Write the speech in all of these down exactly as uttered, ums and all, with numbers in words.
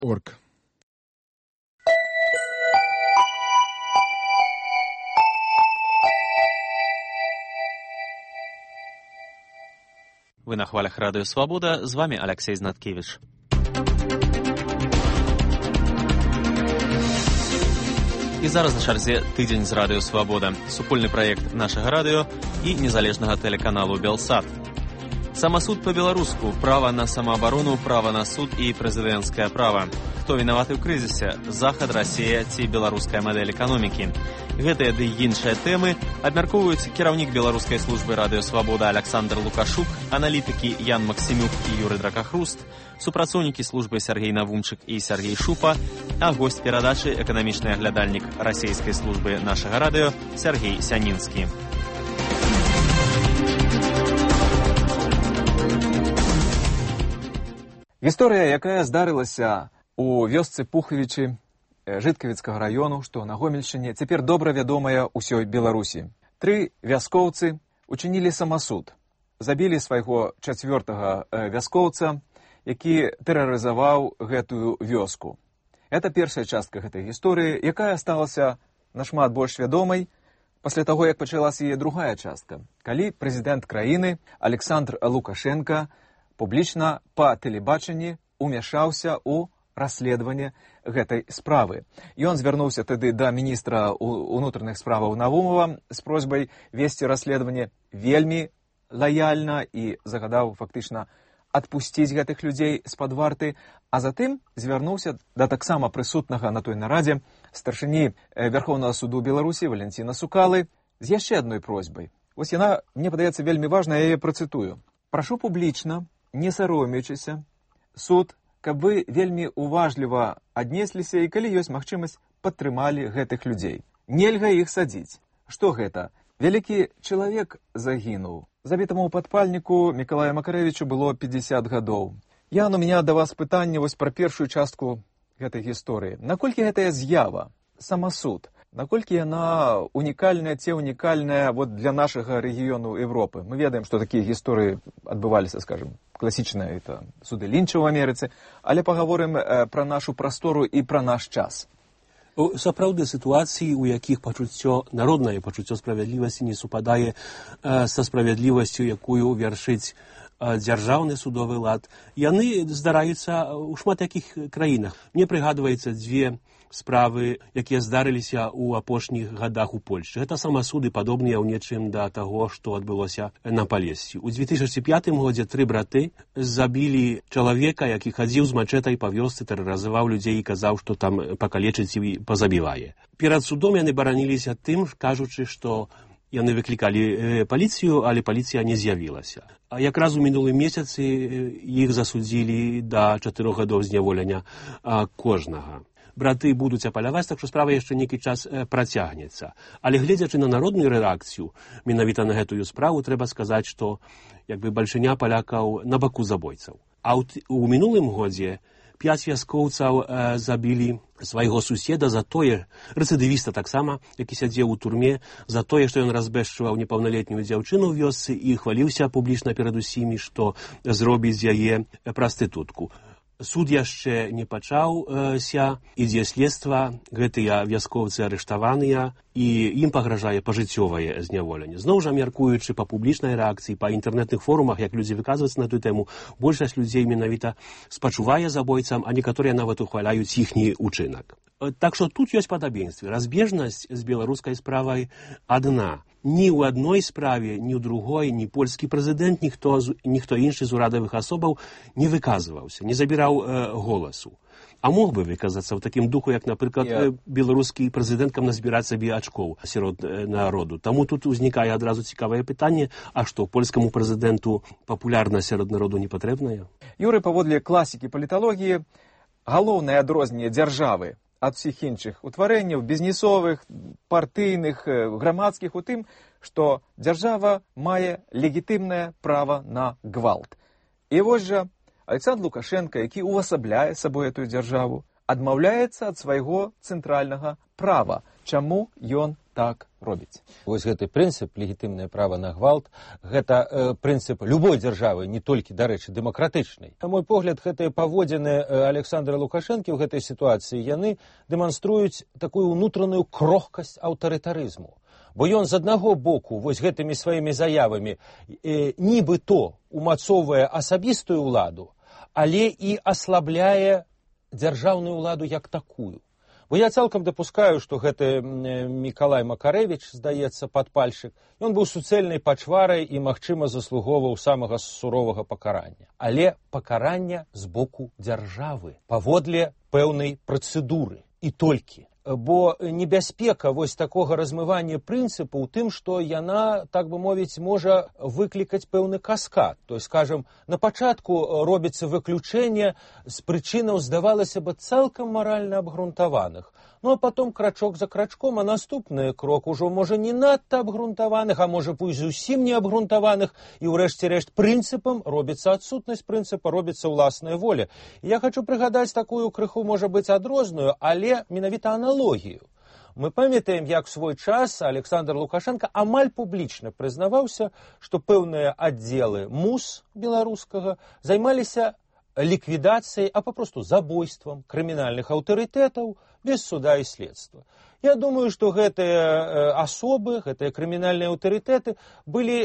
орг. Вы на хвалях Радио Свобода, з вами Алексей Знаткевич. І зараз на чарзе тыдзень з Радыё Свабода, супольны праект нашага радыё і незалежнага тэлеканалу Белсат. Самасуд па-беларуску, права на самаабарону, права на суд і прэзідэнцкае права. Хто вінаваты ў крызісе? Захад, Расія ці беларуская мадэль эканомікі? Гэтыя ды іншыя тэмы абмяркоўваюць кіраўнік беларускай службы Радыё Свабода Александр Лукашук, аналітыкі Ян Максімюк і Юрый Дракахруст, супрацоўнікі службы Сергей Навумчык і Сергей Шупа, а госць перадачы эканамічны аглядальнік расійскай службы нашага радыё Сергей Сянінскі. Гісторыя, якая здарылася у вёсцы Пухавічы Жыткавіцкага раёну, што на Гомельшчыне, цяпер добра вядомая ўсёй Беларусі. Тры вяскоўцы учынілі самасуд, забілі свайго чацвёртага вяскоўца, які тэрарызаваў гэтую вёску. Гэта першая частка гэтай гісторыі, якая сталася нашмат больш вядомай пасля таго, як пачалася яе другая частка, калі прэзідэнт краіны Александр Лукашенка публічна па тэлебачанні умяшаўся ў расследаванне гэтай справы. Ён звярнуўся тады да міністра ўнутраных справаў Навумова з просьбай весці расследаванне вельмі лаяльна і загадаў фактычна адпусціць гэтых людзей з-пад варты, а затым звярнуўся да таксама прысутнага на той нарадзе старшыні Вярхоўнага суду Беларусі Валянціна Сукалы з яшчэ адной просьбай. Вось яна, мне падаецца, вельмі важна, я яе працытую. Прашу публічна, не саромеючыся, суд, каб вы вельмі уважліва аднесліся і, калі ёсць магчымасць, падтрымалі гэтых людзей. Нельга іх садзіць. Што гэта? Вялікі чалавек загінуў. Забітаму падпальніку Мікалаю Макарэвічу было пятьдесят гадоў. Ян, у меня да вас пытанне вось пра першую частку гэтай гісторыі. Наколькі гэтая з'ява, самасуд, наколькі яна унікальная ці унікальная вот для нашага рэгіёну Европы? Мы ведаем, што такія гісторыі адбываліся, скажем, класічныя, это суды Лінча ў Амерыцы, але пагаворым э, пра нашу прастору і пра наш час. Сапраўды сітуацыі, у якіх пачуццё, народнае пачуццё справядлівасці не супадае э, са справядлівасцю, якую вяршыць э, дзяржаўны судовы лад, яны здараюцца ў шмат якіх краінах. Мне прыгадваецца дзве справы, якія здарыліся ў апошніх гадах у Польшчы. Гэта самасуды падобныя ў нечым да таго, што адбылося на Палесці. У две тысячи пятым годзе тры браты забілі чалавека, які хадзіў з мачэтай па вёсцы, тэрарызаваў людзей і казаў, што там пакалечыць і пазабівае. Перад судом яны бараніліся тым, кажучы, што яны выклікалі паліцыю, але паліцыя не з'явілася. А якраз у мінулым месяцы іх засудзілі да чатырох гадоў зняволення кожнага. Браты будуць апаляваць, так што справа яшчэ нейкі час працягнецца. Але гледзячы на народную рэакцыю, менавіта на гэтую справу, трэба сказаць, што як бы бальшыня палякаў на баку забойцаў. А ў мінулым годзе пяць вяскоўцаў э, забілі свайго суседа за тое, рэцыдывіста таксама, які сядзеў у турме, за тое, што ён разбэшчываў непаўналетнюю дзяўчыну ў вёсцы і хваліўся публічна перад усімі, што зробіць з яе прастытутку. Суд яшчэ не пачаўся, ідзе следства, гэтыя вяскоўцы арыштаваныя, і ім пагражае пажыццёвае зняволенне. Зноў жа, мяркуючы па публічнай рэакцыі, па інтэрнэтных форумах, як людзі выказваюцца на тую тэму, большасць людзей менавіта спачувае забойцам, а некаторыя нават ухваляюць іхні ўчынак. Так што тут ёсць падабенствы. Разбежнасць з беларускай справай адна. Ні ў адной справе, ні ў другой, ні польскі прэзідэнт, ніхто, ніхто іншы з урадавых асобаў не выказваўся, не забіраў э, голасу. А мог бы выказацца ў такім духу, як, напрыклад, yeah. беларускі прэзідэнт, каб назбіраць сабе ачкоў сярод народу. Таму тут узнікае адразу цікавае пытанне, а што, польскаму прэзідэнту папулярнасць сярод народу не патрэбная? Юрый, паводле класікі паліталогіі, галоўнае адрозненне дзяржавы ад усіх іншых утварэнняў, бізнесовых, партыйных, грамадскіх, у тым, што дзяржава мае легітымнае права на гвалт. І вось жа Александр Лукашенко, які увасабляе сабой эту дзяржаву, адмаўляецца ад свайго цэнтральнага права. Чаму ён так робіць. Вось гэты прынцып, легітымнае права на гвалт, гэта э, прынцып любой дзяржавы, не толькі, дарэчы, дэмакратычнай. На мой погляд, гэтыя паводзіны Александра Лукашэнкі ў гэтай сітуацыі, яны дэманструюць такую ўнутраную крохкасць аўтарытарызму. Бо ён з аднаго боку вось гэтымі сваімі заявамі э, нібыто умацоўвае асабістую ўладу, але і аслабляе дзяржаўную ўладу як такую. Бо я цалкам дапускаю, што гэты Мікалай Макарэвіч, здаецца, падпальшчык, ён быў суцэльнай пачварай і, магчыма, заслугоўваў самага суровага пакарання. Але пакарання з боку дзяржавы, паводле пэўнай працэдуры. І толькі. Бо небяспека вось такога размывання прынцыпу ў тым, што яна, так бы мовіць, можа выклікаць пэўны каскад. То есть, скажем, на пачатку робіцца выключэнне з прычынаў, здавалася бы, цалкам маральна абгрунтаваных. Ну, а потом крачок за крачком, а наступны крок ужо, можа, не надта абгрунтаваных, а можа, пусть зусім не абгрунтаваных, і ўрэшце рэшт прынцыпам робіцца адсутнасць прынцыпа, робіцца ўласная воля. Я хочу прыгадаць такую крыху, можа быць, адрозную, але менавіта аналогію. Мы памятаем, як в свой час Александр Лукашенко амаль публічна прызнаваўся, што пэўныя аддзелы МУС беларускага займаліся ліквідацыяй, а папросту забойствам крымінальных аўтарытэтаў без суда і следства. Я думаю, што гэтыя асобы, гэтыя крымінальныя аўтарытэты былі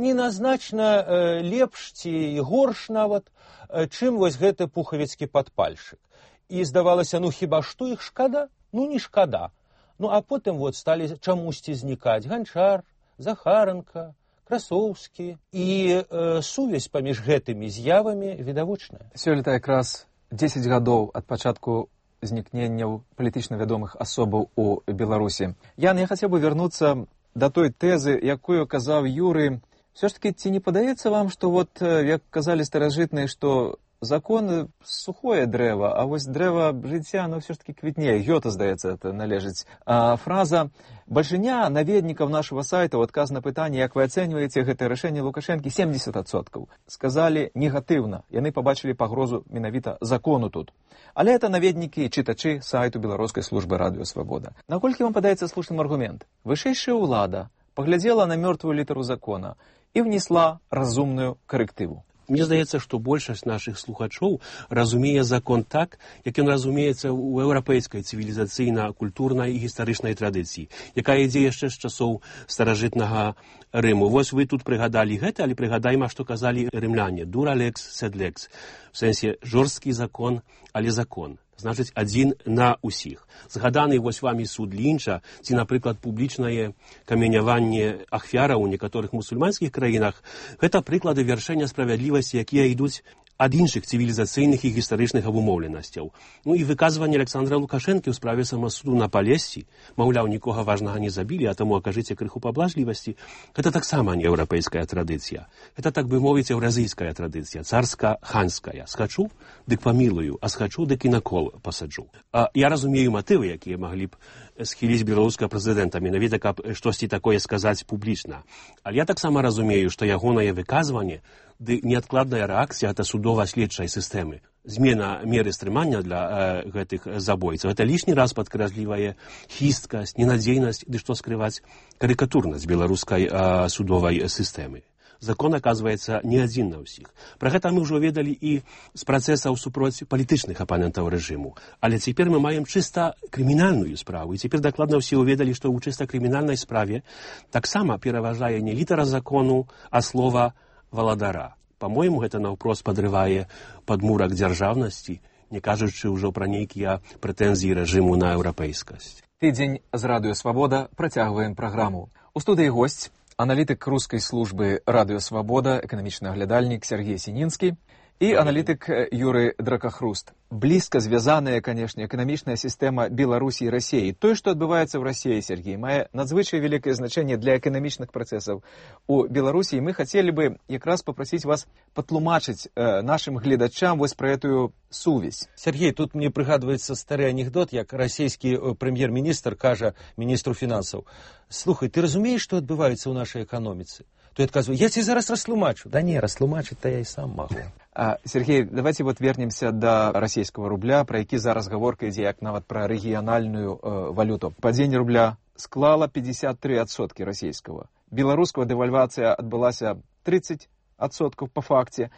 неназначна лепш ці горш нават, чым вось гэты пухавіцкі падпальшчык. І здавалася, ну хіба што іх шкада? Ну не шкада. Ну а потым вот сталі чамусьці знікаць Ганчар, Захаранка, Красоўскі, і э, сувязь паміж гэтымі з'явамі відавочная. Сёлета якраз дзесяць гадоў ад пачатку знікненняў палітычна вядомых асобаў у Беларусі. Ян, я хацеў бы вярнуцца да той тэзы, якую казаў Юры. Все ж таки, ці не падаецца вам, што вот, як казалі старажытныя, што закон сухое дрэва, а вось дрэва жыцця, оно все ж таки квітнее. Гёта, здаецца, это належыць. А фраза «Большиня наведников нашего сайта» в адказ на пытанне, як вы ацэньваеце гэтае рашэнне Лукашэнкі, семьдесят адсоткаў. Сказалі негатыўна. Яны пабачылі пагрозу менавіта закону тут. Але это наведнікі і чытачы сайту Беларускай службы радыё Свабода. Наколькі вам падаецца слушным аргумент? Вышэйшая ўлада паглядзела на мёртвую літару закона і внесла разумную карэктыву. Мне здаецца, што большасць нашых слухачоў разумее закон так, як ён разумеецца ў еўрапейскай цывілізацыйна-культурнай і гістарычнай традыцыі, якая ідзе яшчэ з часоў старажытнага Рыму. Вось вы тут прыгадалі гэта, але прыгадайма, што казалі рымляне. Дура лекс, сед лекс. В сэнсе жорсткі закон, але закон. Значыць, адзін на ўсіх. Згаданы вось вамі суд Лінча, ці, напрыклад, публічнае каменяванне ахвяраў у некаторых мусульманскіх краінах, гэта прыклады вяршэння справядлівасці, якія ідуць ад іншых цывілізацыйных і гістарычных абумоўленасцяў. Ну і выказванне Александра Лукашэнкі ў справе самасуду на Палессі, маўляў, нікога важнага не забілі, а таму акажыце крыху паблажлівасці, гэта таксама не еўрапейская традыцыя. Гэта, так бы мовіць, еўразійская традыцыя, царска-ханская. Схачу, дык памілую, а схачу, дык і на кол пасаджу. А я разумею матывы, якія маглі б схіліць беларускага прэзідэнта, менавіта, каб штосьці такое сказаць публічна. Але я таксама разумею, што ягонае выказванне ды неадкладная рэакцыя ад судова-следчай сістэмы. Змена меры стрымання для э, гэтых забойцаў. Гэта лішні раз падкрэслівае хісткасць, ненадзейнасць, ды што скрываць, карыкатурнасць беларускай э, судовай сістэмы. Закон, аказваецца, не адзін на ўсіх. Пра гэта мы ўжо ведалі і з працэсаў супроць палітычных апанентаў рэжыму. Але цяпер мы маем чыста крымінальную справу. І цяпер дакладна ўсе ўведалі, што ў чыста крымінальнай справе таксама пераважае не літара закону, а слова валадара. Па-мойму, гэта наўпрост падрывае падмурак дзяржаўнасці, не кажучы ўжо пра нейкія прэтэнзіі рэжыму на еўрапейскасць. Тыдзень з радыё Свабода працягваем праграму. У студыі госць, аналітык рускай службы радыё Свабода, эканамічны аглядальнік Сергей Сінінскі і аналітык Юры Дракахруст. Блізка звязаная, канешне, эканамічная сістэма Беларусі і Расіі. Тое, што адбываецца ў Расіі, Сергей, мае надзвычай вялікае значэнне для эканамічных працэсаў у Беларусі. І мы хацелі бы якраз папрасіць вас патлумачыць э, нашым гледачам вось пра этую сувязь. Сергей, тут мне прыгадваецца стары анекдот, як расійскі прэм'ер-міністр кажа міністру фінансаў: «Слухай, ты разумееш, што адбываецца ў нашай эканоміцы? то я адказваю: я тебе зараз растлумачу. Да не, растлумачыць-то я і сам магу. А, Сергей, давайте вот вернемся до российского рубля, про які зараз гаворка ідзе як нават про рэгіянальную э, валюту. Падзенне рубля склала пятьдесят три адсоткі расійскага. Беларускага дэвальвацыя адбылася тридцать адсоткаў по факте,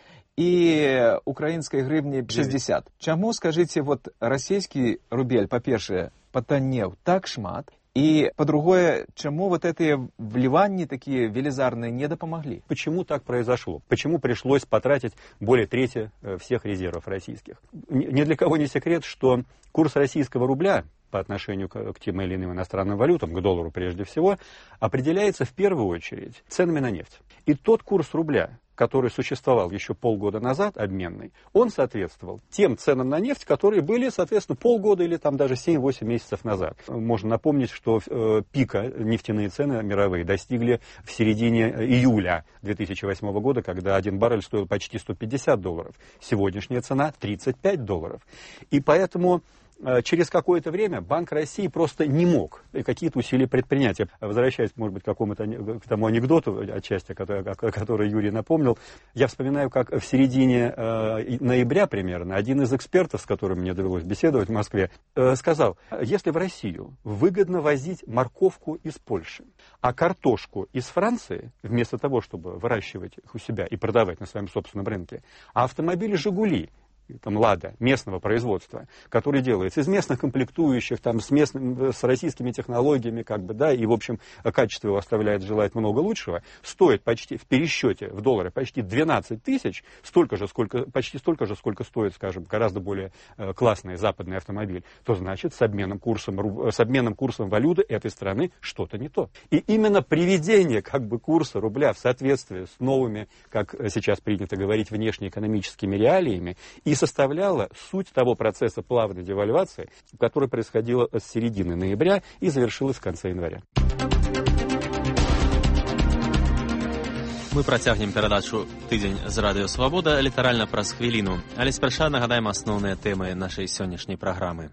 и украинской гривни шестьдесят. Чаму, скажите, вот российский рубель, по-першае, потаннеў так шмат, и, по-другое, чему вот эти вливания такие велизарные не допомогли? Почему так произошло? Почему пришлось потратить более трети всех резервов российских? Ни для кого не секрет, что курс российского рубля по отношению к тем или иным иностранным валютам, к доллару прежде всего, определяется в первую очередь ценами на нефть. И тот курс рубля, который существовал еще полгода назад, обменный, он соответствовал тем ценам на нефть, которые были, соответственно, полгода или там даже семь-восемь месяцев назад. Можно напомнить, что э, пика нефтяные цены мировые достигли в середине июля две тысячи восьмого года, когда один баррель стоил почти сто пятьдесят долларов. Сегодняшняя цена тридцать пять долларов. И поэтому через какое-то время Банк России просто не мог какие-то усилия предпринять. Я возвращаюсь, может быть, к какому-то к тому анекдоту, отчасти, который, который Юрий напомнил. Я вспоминаю, как в середине э, ноября примерно один из экспертов, с которым мне довелось беседовать в Москве, э, сказал: если в Россию выгодно возить морковку из Польши, а картошку из Франции, вместо того, чтобы выращивать их у себя и продавать на своем собственном рынке, а автомобили «Жигули», там «Лада» местного производства, который делается из местных комплектующих, там, с, местным, с российскими технологиями, как бы, да, и, в общем, качество его оставляет желать много лучшего, стоит почти в пересчете в доллары почти двенадцать тысяч, столько же, сколько, почти столько же, сколько стоит, скажем, гораздо более э, классный западный автомобиль, то значит, с обменным курсом, с обменным курсом валюты этой страны что-то не то. И именно приведение, как бы, курса рубля в соответствии с новыми, как сейчас принято говорить, внешнеэкономическими реалиями и составляла суть того процесса плавной девальвации, который происходила с середины ноября и завершилась в конце января. Мы працягнем перадачу «Тыдзень з Радыё Свабода» літаральна праз хвіліну, але спярша нагадаем асноўныя тэмы нашай сённяшняй праграмы.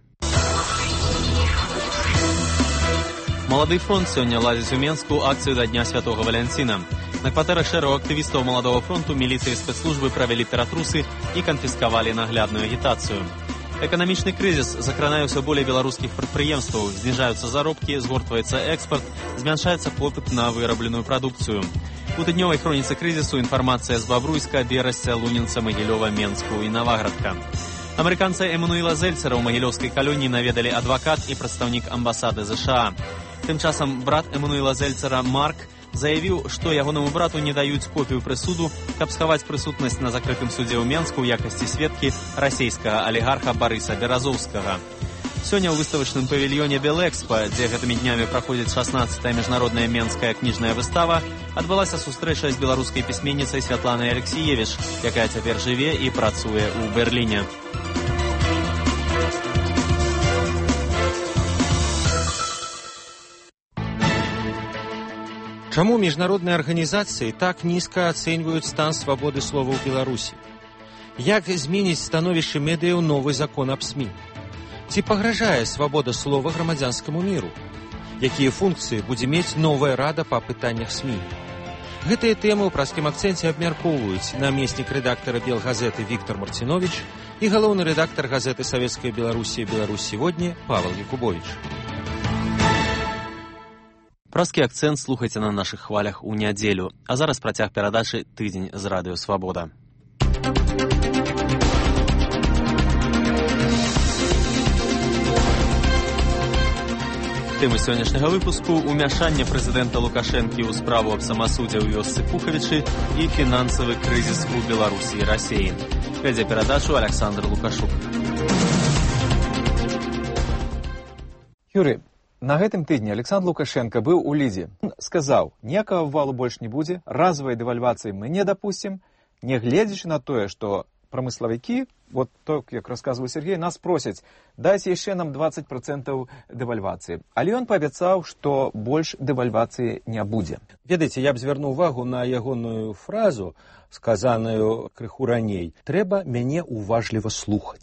Малады фронт сёння ладзіць у Менску акцыю да Дня Святого Валянціна. На кватэрах шэрагу актывістаў Маладого фронту міліцыі і спецслужбы правялі ператрусы і канфіскавалі наглядную агітацыю. Эканамічны крызіс закранае ўсё болей беларускіх прадпрыемстваў, зніжаюцца заробкі, згортваецца экспарт, змяншаецца попыт на вырабленую прадукцыю. У тыднёвай хроніцы крызісу інфармацыя з Бабруйска, Берасця, Лунінца, Магілёва, Менску і Наваградка. Амерыканца Эммануэла Зельцера ў магілёўскай калоніі наведалі адвакат і прадстаўнік амбасады ЗША. Тым часам брат Эммануэла Зельцера Марк заявіў, што ягонаму брату не даюць копію прысуду, каб схаваць прысутнасць на закрытым судзе ў Менску ў якасці сведкі расійскага алігарха Барыса Беразоўскага. Сёння ў выставачным павільёне Белэкспа, дзе гэтымі днямі праходзіць шаснаццатая міжнародная менская кніжная выстава, адбылася сустрэча з беларускай пісьменніцай Святланай Алексіевіч, якая цяпер жыве і працуе ў Берліне. Чаму міжнародныя арганізацыі так нізка ацэньваюць стан свабоды слова ў Беларусі? Як зменіць становішча медыяў новы закон аб СМІ? Ці пагражае свабода слова грамадзянскаму міру? Якія функцыі будзе мець новая рада па пытаннях СМІ? Гэтыя тэмы ў праскім акцэнце абмяркоўваюць намеснік рэдактара Белгазеты Віктор Марціновіч і галоўны рэдактар газеты «Савецкая Беларусі» «Беларусь сегодня» Павел Якубович. Праскі акцэнт слухайце на нашых хвалях у нядзелю. А зараз працяг перадачы «Тыдзень з Радыё Свабода». Тэмы сённяшняга выпуску – умяшанне прэзідэнта Лукашэнкі ў справу аб самасудзе ў вёсцы Пухавічы і фінансавы крызіс у Беларусі і Расіі. Вядзе перадачу Александр Лукашук. Юрий, на гэтым тыдні Александр Лукашенко быў у Лідзе. Он сказаў, ніякага валу больш не будзе, разавай дэвальвацыі мы не дапусцім, не гледзячы на тое, што прамыславікі, вот так, як расказваў Сергей, нас просяць, дайце яшчэ нам двадцать процентаў дэвальвацыі. Але ён паабяцаў, што больш дэвальвацыі не будзе. Ведаеце, я б звярнуў увагу на ягоную фразу, сказаную крыху раней. Трэба мяне уважліва слухаць.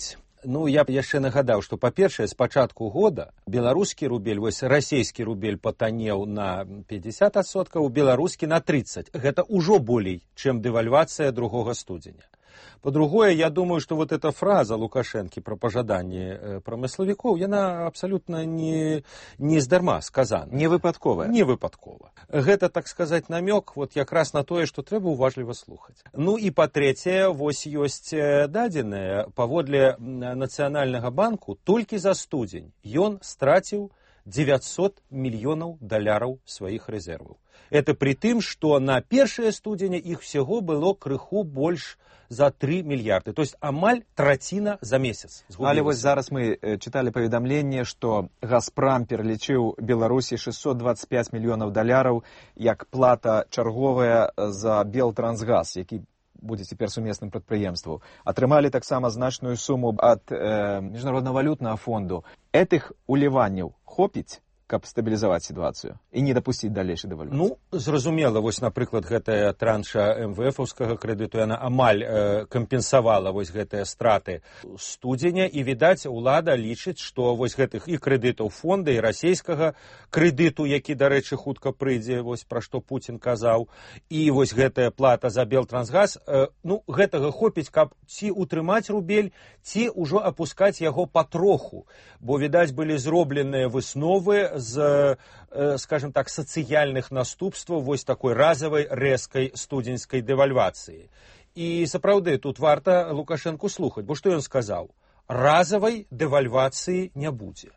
Ну, я б яшчэ нагадаў, што, па-першае, з пачатку года беларускі рубель, вось расійскі рубель патанеў на пятьдесят адсоткаў, беларускі на тридцать. Гэта ўжо болей, чым дэвальвацыя другога студзеня. По-другое, я думаю, что вот эта фраза Лукашенко про пожаданне промысловиков, она абсолютно не, не здарма сказана. Не выпадковая. Не выпадкова. Гэта, так сказать, намек вот якраз на тое, что трэба уважліва слухаць. Ну и по-трэцяе, вось ёсць дадзеныя, паводле Нацыянальнага банку, толькі за студзень ён страціў девятьсот мільёнаў даляраў сваіх рэзерваў. Это при тым, что на першае студзеня іх всего было крыху больш за три мільярды. То есть амаль траціна за месяц. Але вось зараз мы читали паведамленне, што Газпрам пералічыў Беларусі шестьсот двадцать пять мільёнаў даляраў як плата чарговая за Белтрансгаз, які будзе цяпер сумесным прадпрыемствам. Атрымалі таксама значную суму ад э, Міжнароднага валютнага фонду. Этых уліванняў хопіць, каб стабілізаваць сітуацыю і не дапусціць далейшай дэвальвацыі? Ну, зразумела, вось, напрыклад, гэтая транша эм вэ эфаўскага крэдыту, яна амаль э, кампенсавала вось гэтыя страты студзеня, і, відаць, улада лічыць, што вось гэтых і крэдытаў фонда, і расійскага крэдыту, які, дарэчы, хутка прыйдзе, вось пра што Пуцін казаў, і вось гэтая плата за Белтрансгаз, э, ну, гэтага хопіць, каб ці утрымаць рубель, ці ўжо апускаць яго патроху, бо, відаць, былі зробленыя высновы з, скажем так, сацыяльных наступстваў вось такой разавай рэзкай студзеньскай дэвальвацыі. І сапраўды тут варта Лукашенку слухаць, бо што ён сказаў? Разавай дэвальвацыі не будзе.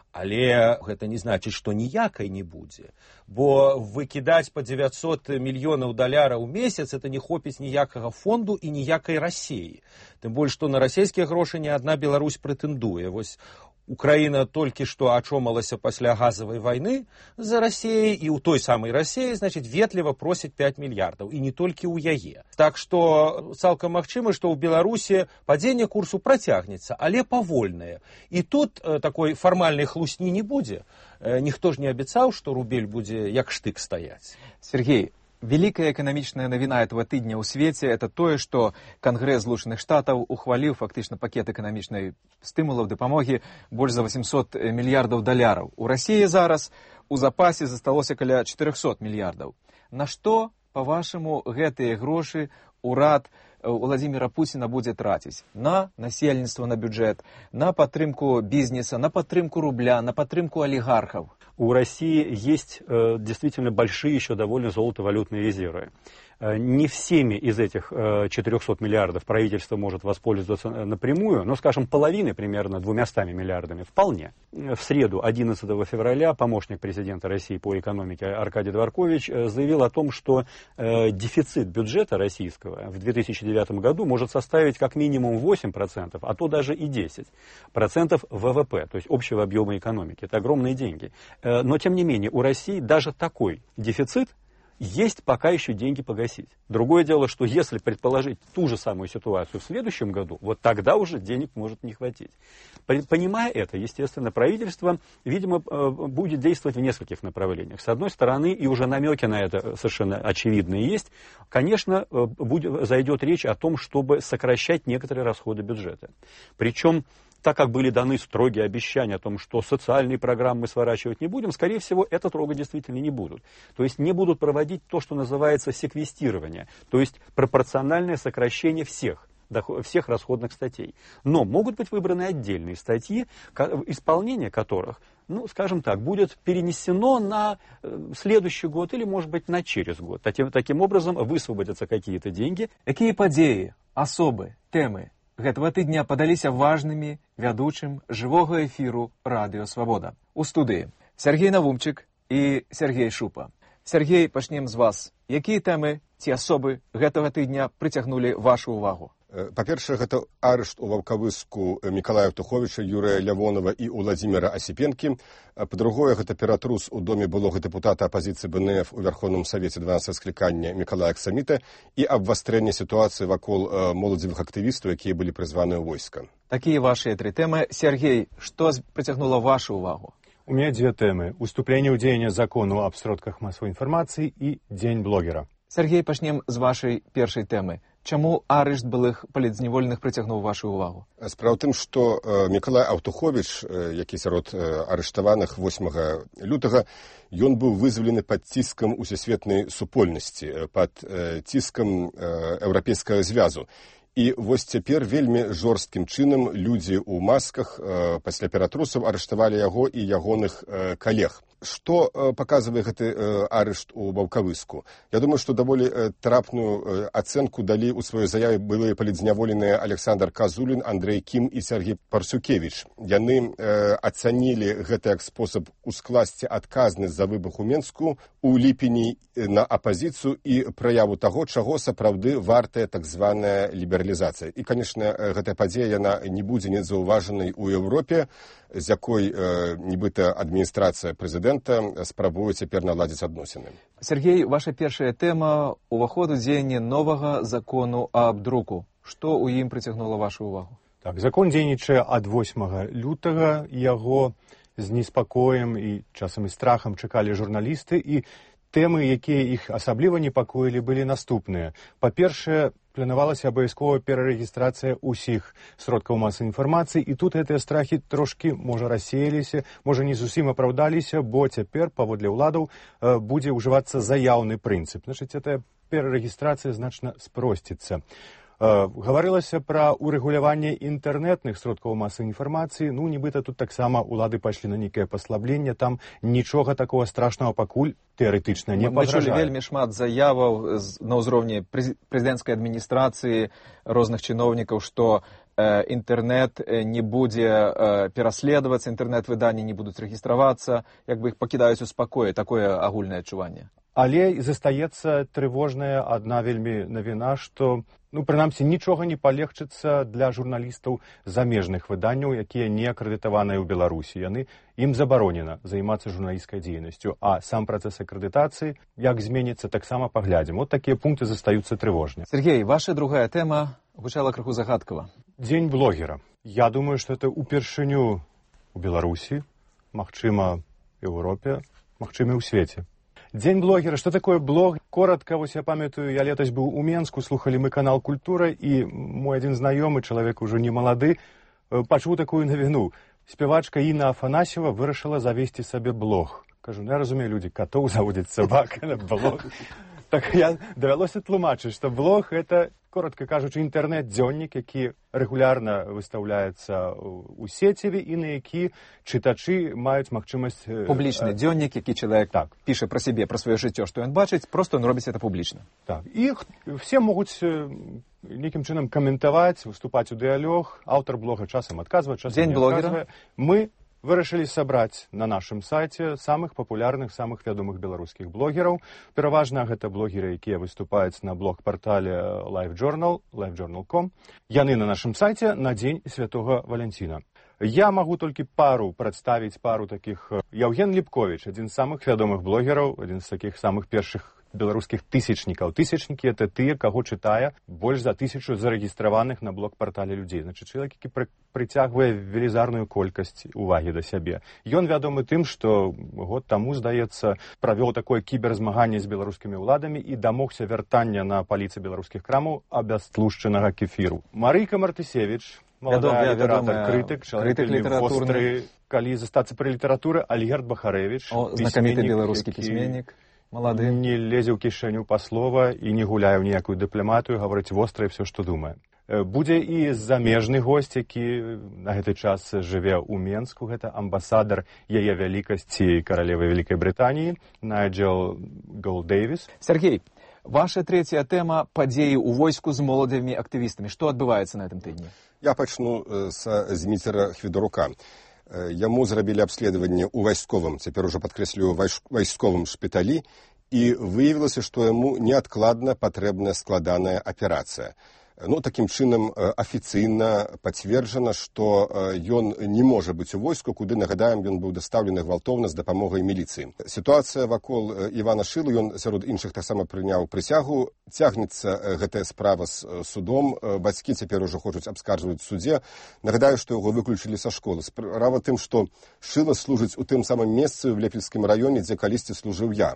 Але гэта не значыць, што ніякай не будзе, бо выкідаць па девятьсот мільёнаў даляраў у месяц это не хопіць ніякага фонду і ніякай Расіі. Тым больш, што на расійскія грошы не адна Беларусь прэтэндуе. Вось Украина толькі што ачомалася пасля газавай вайны за Расіяй, і ў той самай Расіі, значыць, ветліва просіць пять мільярдаў, і не толькі ў яе. Так што цалкам магчыма, што ў Беларусі падзенне курсу працягнецца, але павольнае. І тут э, такой фармальнай хлусні не будзе. Э, ніхто ж не абяцаў, што рубель будзе як штык стаяць. Сергей, великая экономичная новина этого тыдня ў свеце – это тое, што Конгрэс Злучаных Штатаў ухваліў фактычна пакет эканамічнай стымулаў дапамогі больш за восемьсот мільярдаў даляраў. У Расіі зараз у запасе засталося каля четырёхсот мільярдаў. На што, па-вашаму, гэтыя грошы урад Владимира Путина будзе траціць? На насельніцтва, на бюджэт, на падтрымку бізнеса, на падтрымку рубля, на падтрымку олигархов? У России есть э, действительно большие еще довольно золотовалютные резервы. Не всеми из этих четырёхсот миллиардов правительство может воспользоваться напрямую, но, скажем, половины, примерно двумястами миллиардами, вполне. В среду, одиннадцатого февраля, помощник президента России по экономике Аркадий Дворкович заявил о том, что дефицит бюджета российского в две тысячи девятом году может составить как минимум восемь процентов, а то даже и десять процентов вэ вэ пэ, то есть общего объема экономики. Это огромные деньги. Но, тем не менее, у России даже такой дефицит есть пока еще деньги погасить. Другое дело, что если предположить ту же самую ситуацию в следующем году, вот тогда уже денег может не хватить. Понимая это, естественно, правительство, видимо, будет действовать в нескольких направлениях. С одной стороны, и уже намеки на это совершенно очевидные есть, конечно, будет, зайдет речь о том, чтобы сокращать некоторые расходы бюджета. Причем, так как были даны строгие обещания о том, что социальные программы мы сворачивать не будем, скорее всего, это трогать действительно не будут. То есть не будут проводить то, что называется секвестирование, то есть пропорциональное сокращение всех, всех расходных статей. Но могут быть выбраны отдельные статьи, исполнение которых, ну, скажем так, будет перенесено на следующий год или, может быть, на через год. Таким, таким образом высвободятся какие-то деньги. Какие подеи, особы, темы гэтага тыдня падаліся важнымі вядучым жывога эфіру Радыё Свабода. У студыі Сергей Навумчык і Сергей Шупа. Сергей, пачнем з вас. Якія тэмы ці асобы гэтага тыдня прыцягнулі вашу ўвагу? Па-першае, гэта арышт у Ваўкавыску Мікалая Туховіча, Юрыя Лявонова і Уладзіміра Асіпенкі. Па-другое, гэта ператрус у доме былога дэпутата апазіцыі бэ эн эф у Вярхоўным Савеце дванаццатага склікання Мікалая Аксаміта і абвастрэнне сітуацыі вакол моладзевых актывістаў, якія былі прызваныя ў войска. Такія вашыя тры тэмы. Сергей, што прыцягнула вашу ўвагу? У меня две темы. Уступление ў дзеяння закону аб сродках массовой информации и День блогера. Сергей, пачнем з вашай першай тэмы. Чаму арышт былых палітзняволеных прыцягнуў вашу ўвагу? Справа ў тым, што Мікалай Аўтуховіч, які сярод арыштаваных восьмага лютага, ён быў вызвалены пад ціскам усесветнай супольнасці, пад ціскам еўрапейскага звязу. І вось цяпер вельмі жорсткім чынам людзі ў масках пасля ператрусаў арыштавалі яго і ягоных калег. Што паказвае гэты арышт у Ваўкавыску? Я думаю, што даволі трапную ацэнку далі ў сваёй заяве былыя палітзняволеныя Александр Казулін, Андрэй Кім і Сергей Парсюкевіч. Яны ацанілі гэта як спосаб ускласці адказнасць за выбух у Менску у ліпені на апазіцыю і праяву таго, чаго сапраўды вартая так званая лібералізацыя. І, канешне, гэтая падзея яна не будзе незаўважанай у Еўропе, з якой э, нібыта адміністрацыя прэзідэнта спрабуе цяпер наладзіць адносіны. Сергей, ваша першая тэма – уваход у дзеянне новага закону аб друку. Што ў ім прыцягнула вашу ўвагу? Так, закон дзейнічае ад восьмага лютага, яго з неспакоем і часам і страхам чакалі журналісты, і тэмы, якія іх асабліва непакоілі, былі наступныя. Па-першае, планавалася абавязкова перарэгістрацыя ўсіх сродкаў масавай інфармацыі, і тут гэтыя страхі трошкі, можа, рассеяліся, можа, не зусім апраўдаліся, бо цяпер, паводле ўладаў, будзе ўжывацца заяўны прынцып. Значыць, гэтая перарэгістрацыя значна спросціцца. Гаварылася пра урэгуляванне інтэрнэтных сродкаў масавай інфармацыі. Ну, нібыта тут таксама ўлады пайшлі на нейкае паслабленне. Там нічога такого страшнага пакуль тэарэтычна не пагражае. Мы чулі вельмі шмат заяваў на ўзроўні прэзідэнцкай адміністрацыі, розных чыноўнікаў, што інтэрнэт не будзе пераследавацца, інтэрнэт-выданні не будуць рэгістравацца, як бы іх пакідаюць у спакоі. Такое агульнае адчуванне. Але застаецца трывожная адна вельмі навіна, што, ну, прынамсі, нічога не палегчыцца для журналістаў замежных выданняў, якія не акрэдытаваныя ў Беларусі. Яны, ім забаронена займацца журналісцкай дзейнасцю, а сам працэс акрэдытацыі, як зменіцца, таксама паглядзім. Вот такія пункты застаюцца трывожныя. Сергей, ваша другая тэма гучала крыху загадкава. Дзень блогера. Я думаю, што это упершыню у Беларусі, магчыма, Еўропе, магчыма, ў свеце. Дзень блогера. Што такое блог? Коротка, вось я памятаю, я летась быў у Менску, слухалі мы канал «Культура», і мой адзін знаёмы, чалавек ужо не малады, пачуў такую навіну. Спявачка Інна Афанасьева вырашыла завесці сабе блог. Кажу, ну я разумею, людзі катоў заводзяць сабак на блог. Так я давялося тлумачыць, што блог – это, коротка кажучы, інтэрнэт-дзённік, які рэгулярна выстаўляецца ў сеціве і на які чытачы маюць магчымасць... Публічны дзённік, які чалавек так піша пра сябе, пра сваё жыццё, што ён бачыць, проста ён робіць гэта публічна. Так, і все могуць нейкім чынам каментаваць, выступаць у дыялог, аўтар блога часам адказвае, часам не адказвае. Мы вырашылі сабраць на нашым сайце самых папулярных, самых вядомых беларускіх блогераў. Пераважна гэта блогеры, якія выступаюць на блог-партале LiveJournal, livejournal точка com. Яны на нашым сайце на дзень Святога Валянціна. Я магу толькі пару прадставіць пару такіх. Яўген Ліпковіч, адзін з самых вядомых блогераў, адзін з такіх самых першых беларускіх тысячнікаў. Тысячнікі – это тыя, каго чытае больш за тысячу зарэгістраваных на блог-партале людзей. Значыць, чалавек, які пры, прыцягвае велізарную колькасць увагі да сябе. Ён вядомы тым, што год таму, здаецца, правёў такое кіберзмаганне з беларускімі ўладамі і дамогся вяртання на паліцы беларускіх крамаў абястлушчанага кефіру. Марыйка Мартысевіч, маладая літаратар, крытык, чалавек востры, калі застацца пры літаратуры, Альгерд Бахарэвіч, знакаміты беларускі пісьменнік. Малады. Не лезе ў кішэню па слова і не гуляе ў ніякую дыпламатыю, гаворыць востра і все, што думае. Будзе і замежны госць, які на гэты час жыве ў Менску. Гэта амбасадар яе вялікасці каралевы Вялікай Брытаніі, Найджел Голдэйвіс. Сергей, ваша трэцяя тэма – падзеі ў войску з моладзевымі актывістамі. Што адбываецца на гэтым тыдні? Я пачну з Зміцера Хвідарука. Яму зрабілі абследаванне ў вайсковым, цяпер ужо падкрэслюю, вайсковым шпіталі, і выявілася, што яму неадкладна патрэбная складаная аперацыя. Ну, такім чынам афіцыйна пацверджана, што ён не можа быць у войску, куды, нагадаем, ён быў дастаўлены гвалтоўна з дапамогай міліцыі. Сітуацыя вакол Івана Шылы, ён сярод іншых таксама прыняў прысягу. Цягнецца гэтая справа з судом. Бацькі цяпер ужо хочуць абскарджваць в судзе. Нагадаю, што яго выключылі са школы. Справа тым, што Шыла служыць у тым самым месцы ў Лепельскім раёне, дзе калісьці служыў я.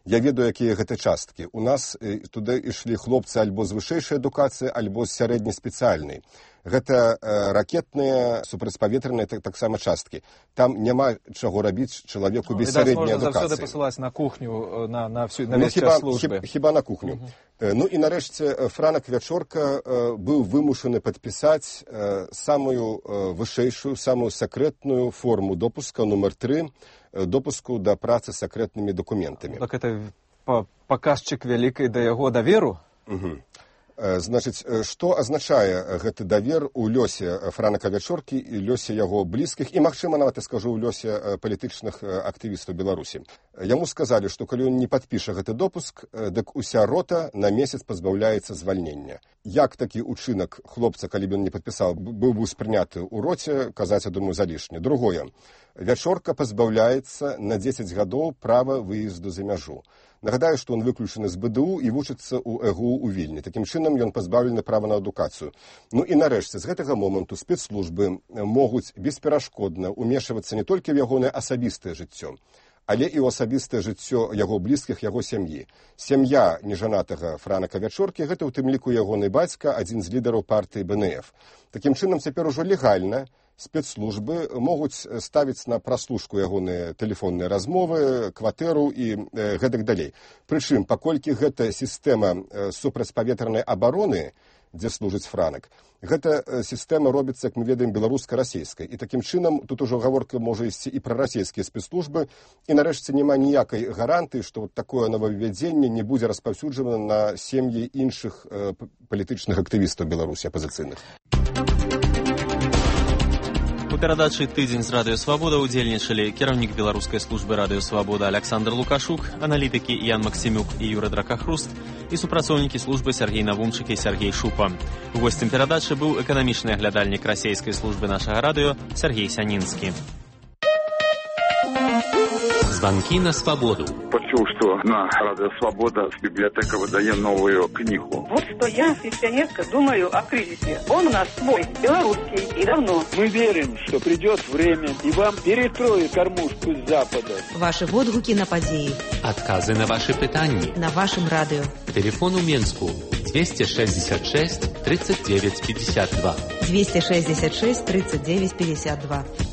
Я ведаю, якія гэта часткі. У нас туды ішлі хлопцы альбо з вышэйшай адукацыі, альбо з сярэдняй спецыяльнай. Гэта э, ракетныя, супрацьпаветраныя так, таксама часткі. Там няма чаго рабіць чалавеку без сярэдняй адукацыі. Можна заўсёды пасылаць на кухню, на, на, всю, на ну, весь хіба, час службы. Хіба, хіба на кухню. Uh -huh. Ну і нарэшце Франак Вячорка э, быў вымушаны падпісаць э, самую э, вышэйшую, самую сакрэтную форму допуска, нумар тры, э, допуску да працы з сакрэтнымі дакументамі. Так это паказчык вялікай да яго даверу? Uh -huh. Значыць, што азначае гэты давер у лёсе Франака Вячоркі і лёсе яго блізкіх, і, магчыма, нават я скажу, у лёсе палітычных актывістаў Беларусі. Яму сказалі, што калі ён не падпіша гэты допуск, дык уся рота на месяц пазбаўляецца звальнення. Як такі ўчынак хлопца, калі б ён не падпісаў, быў бы спрыняты ў роце, казаць, я думаю, залішне. Другое. Вячорка пазбаўляецца на дзесяць гадоў права выезду за мяжу. Нагадаю, што ён выключаны з бэ дэ у і вучыцца ў э гэ у ў Вільні. Такім чынам ён пазбаўлены права на адукацыю. Ну і нарэшце, з гэтага моманту спецслужбы могуць бесперашкодна ўмешвацца не толькі ў ягонае асабістае жыццё, але і ў асабістае жыццё яго блізкіх, яго сям'і. Сям'я нежанатага Франака Вячоркі, гэта ў тым ліку ягоны бацька, адзін з лідараў партыі бэ эн эф. Такім чынам, цяпер ужо легальна спецслужбы могуць ставіць на праслушку ягоныя тэлефонныя размовы, кватэру і э, гэтак далей. Прычым, паколькі гэта сістэма э, супрацьпаветранай абароны, дзе служыць Франак, гэта э, сістэма робіцца, як мы ведаем, беларуска-расейскай. І такім чынам тут ужо гаворка можа ісці і пра расійскія спецслужбы, і нарэшце няма ніякай гарантыі, што вот такое новаўвядзенне не будзе распаўсюджана на сем'і іншых э, палітычных актывістаў Беларусі апазіцыйных. У перадачы «Тыдзень з радыё Свабода» удзельнічалі кіраўнік беларускай службы радыё Свабода Александр Лукашук, аналітыкі Ян Максімюк і Юра Дракахруст і супрацоўнікі службы Сергей Навумчык і Сергей Шупа. Госцем перадачы быў эканамічны аглядальнік расійскай службы нашага радыё Сергей Сянінскі. Звонки на свободу. Почув, что на Радио Свобода библиотека выдает новую книгу. Вот что я, пенсионерка, думаю о кризисе. Он у нас свой, белорусский, и давно. Мы верим, что придет время, и вам перекроют кормушку с Запада. Ваши водгуки на подеи. Отказы на ваши питания. На вашем радио. Телефон у Менску двести шестьдесят шесть тридцать девять пятьдесят два. двести шестьдесят шесть тридцать девять пятьдесят два.